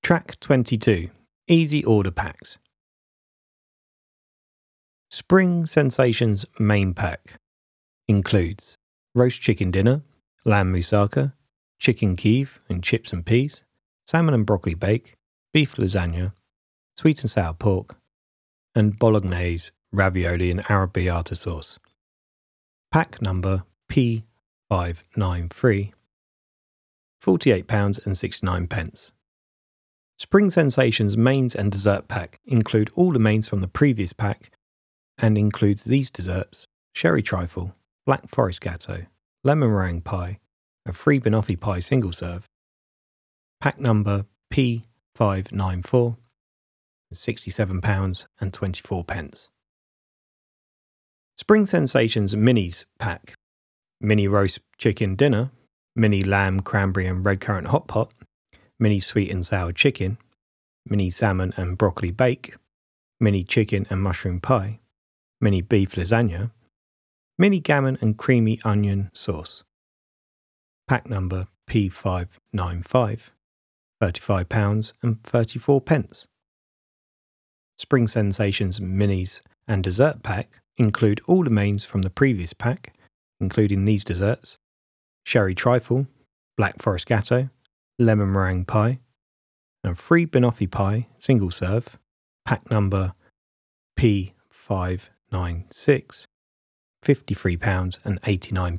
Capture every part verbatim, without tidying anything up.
Track twenty-two. Easy Order Packs. Spring Sensations Main Pack includes roast chicken dinner, lamb moussaka, chicken Kiev and chips and peas, salmon and broccoli bake, beef lasagna, sweet and sour pork, and bolognese, ravioli and arrabbiata sauce. Pack number P five nine three, forty-eight pounds sixty-nine. Spring Sensations Mains and Dessert Pack include all the mains from the previous pack and includes these desserts: sherry trifle, black forest gatto, lemon meringue pie, a free banoffee pie single serve. Pack number P five nine four, sixty-seven pounds twenty-four. Spring Sensations Minis Pack: mini roast chicken dinner, mini lamb cranberry and red currant hot pot, mini sweet and sour chicken, mini salmon and broccoli bake, mini chicken and mushroom pie, mini beef lasagna, mini gammon and creamy onion sauce. Pack number P five nine five, thirty-five pounds thirty-four. Spring Sensations Minis and Dessert Pack include all the mains from the previous pack, including these desserts: sherry trifle, black forest gatto, lemon meringue pie, and a free banoffee pie single serve. Pack number P five nine six, fifty-three pounds eighty-nine.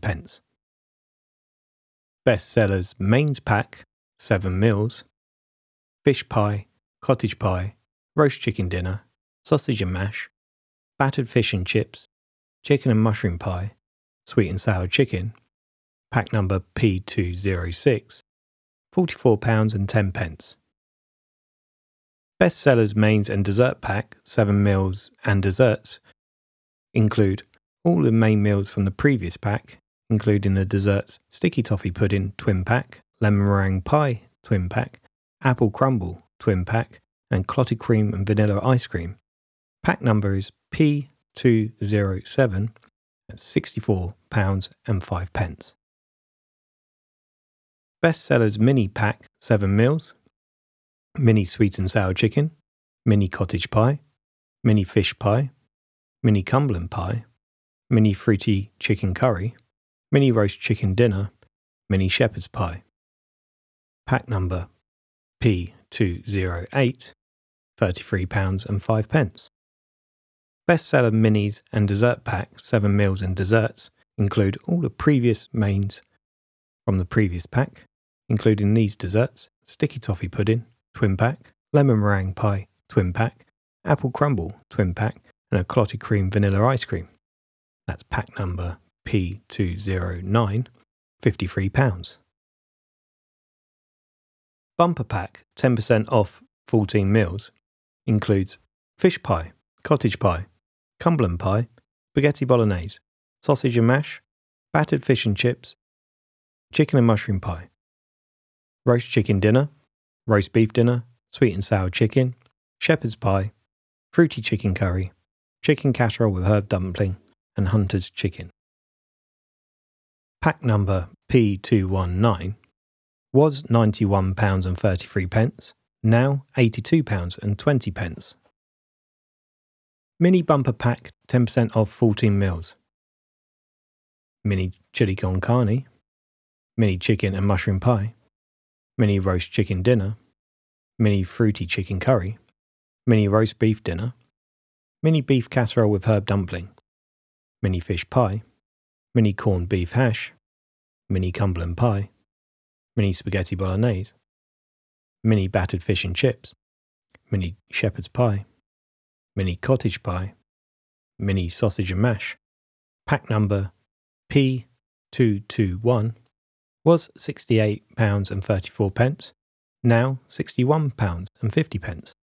Best Sellers Mains Pack, seven meals: fish pie, cottage pie, roast chicken dinner, sausage and mash, battered fish and chips, chicken and mushroom pie, sweet and sour chicken. Pack number P two oh six, forty-four pounds ten. Best Sellers Mains and Dessert Pack, seven meals and desserts include all the main meals from the previous pack, including the desserts: sticky toffee pudding twin pack, lemon meringue pie twin pack, apple crumble twin pack, and clotted cream and vanilla ice cream. Pack number is P two oh seven, at sixty-four pounds five. Best Sellers Mini Pack, seven meals: mini sweet and sour chicken, mini cottage pie, mini fish pie, mini Cumberland pie, mini fruity chicken curry, mini roast chicken dinner, mini shepherd's pie. Pack number P two oh eight, thirty-three pounds five. Bestseller Minis and Dessert Pack, seven meals and desserts include all the previous mains from the previous pack, including these desserts: sticky toffee pudding twin pack, lemon meringue pie twin pack, apple crumble twin pack, and a clotted cream vanilla ice cream. That's pack number P two oh nine, fifty-three pounds. Bumper Pack, ten percent off fourteen meals, includes fish pie, cottage pie, Cumberland pie, spaghetti bolognese, sausage and mash, battered fish and chips, chicken and mushroom pie, roast chicken dinner, roast beef dinner, sweet and sour chicken, shepherd's pie, fruity chicken curry, chicken casserole with herb dumpling, and hunter's chicken. Pack number P two nineteen was ninety-one pounds thirty-three, now eighty-two pounds twenty. Mini Bumper Pack, ten percent off fourteen meals. Mini chili con carne, mini chicken and mushroom pie, mini roast chicken dinner, mini fruity chicken curry, mini roast beef dinner, mini beef casserole with herb dumpling, mini fish pie, mini corned beef hash, mini Cumberland pie, mini spaghetti bolognese, mini battered fish and chips, mini shepherd's pie, mini cottage pie, mini sausage and mash. Pack number P two two one was sixty-eight pounds thirty-four, now sixty-one pounds fifty.